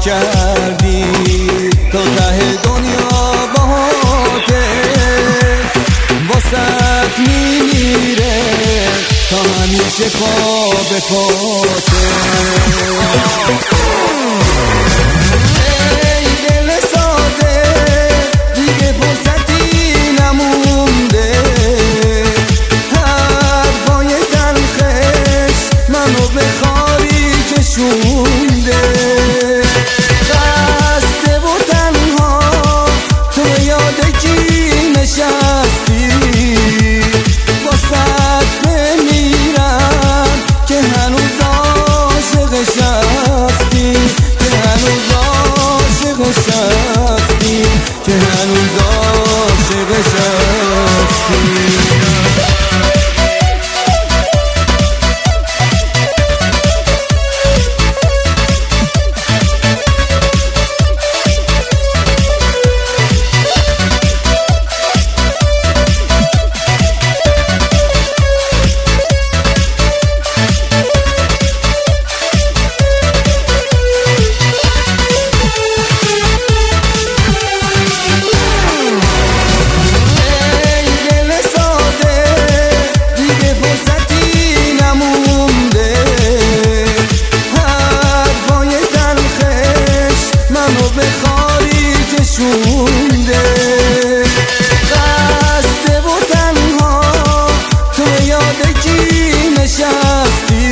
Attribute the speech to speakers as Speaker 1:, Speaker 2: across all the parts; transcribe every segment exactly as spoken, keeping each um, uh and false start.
Speaker 1: کردی تا ته دنیا باهاته واسط میمیره تا همیشه پا به پاته. ای دل ساده دیگه فرصتی نمونده، حرفای تلخش منو به خاری کشونده. خسته و تنها تو یاد کی نشستی، واسط بمیرم که هنوز عاشقش هستی، که هنوز عاشقش هستی، که هنوز عاشقش هستی. خسته و تنها تو یاد کی نشستی،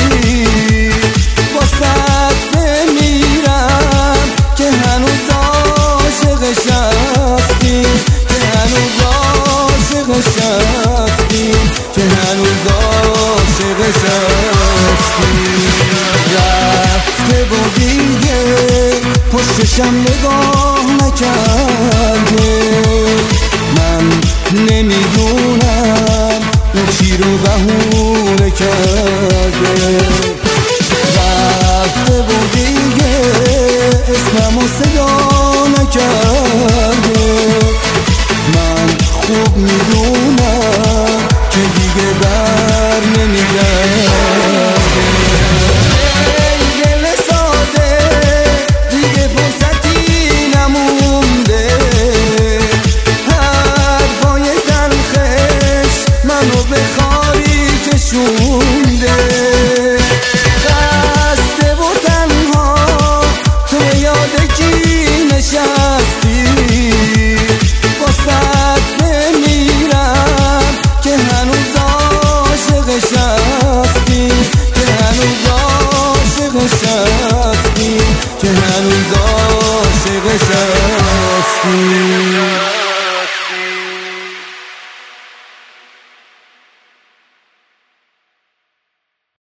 Speaker 1: واسط بمیرم که هنوز عاشقش هستی، که هنوز عاشقش هستی، که هنوز عاشقش هستی. رفته و دیگه پشتشم نگاه نکرده، من نمیدونم اون چی رو بهونه کرده. رفته و دیگه اسممو صدا نکرده، من خوب میدونم که دیگه بر نمیگرده. منو به خاری کشون